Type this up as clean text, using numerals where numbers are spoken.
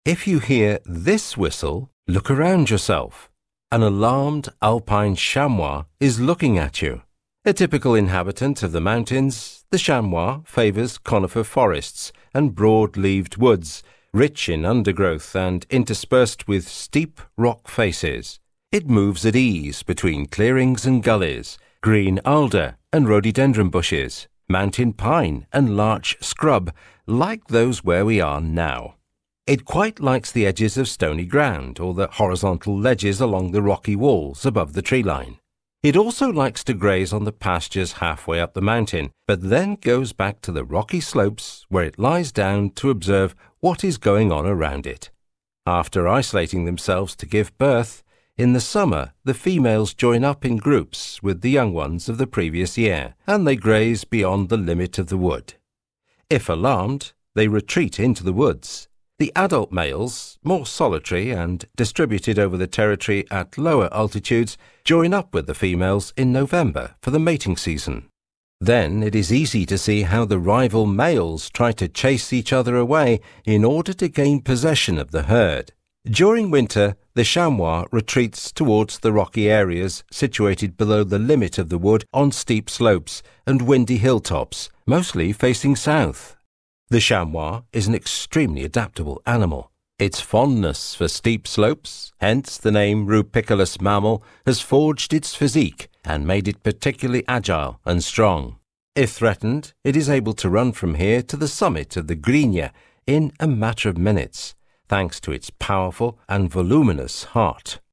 If you hear this whistle, look around yourself. An alarmed alpine chamois is looking at you. A typical inhabitant of the mountains, the chamois favours conifer forests and broad-leaved woods, rich in undergrowth and interspersed with steep rock faces. It moves at ease between clearings and gullies, green alder and rhododendron bushes, mountain pine and larch scrub, like those where we are now. It quite likes the edges of stony ground or the horizontal ledges along the rocky walls above the tree line. It also likes to graze on the pastures halfway up the mountain, but then goes back to the rocky slopes where it lies down to observe what is going on around it. After isolating themselves to give birth, in the summer the females join up in groups with the young ones of the previous year, and they graze beyond the limit of the wood. If alarmed, they retreat into the woods. The adult males, more solitary and distributed over the territory at lower altitudes, join up with the females in November for the mating season. Then it is easy to see how the rival males try to chase each other away in order to gain possession of the herd. During winter, the chamois retreats towards the rocky areas situated below the limit of the wood on steep slopes and windy hilltops, mostly facing south. The chamois is an extremely adaptable animal. Its fondness for steep slopes, hence the name rupicolous mammal, has forged its physique and made it particularly agile and strong. If threatened, it is able to run from here to the summit of the Grynia in a matter of minutes, thanks to its powerful and voluminous heart.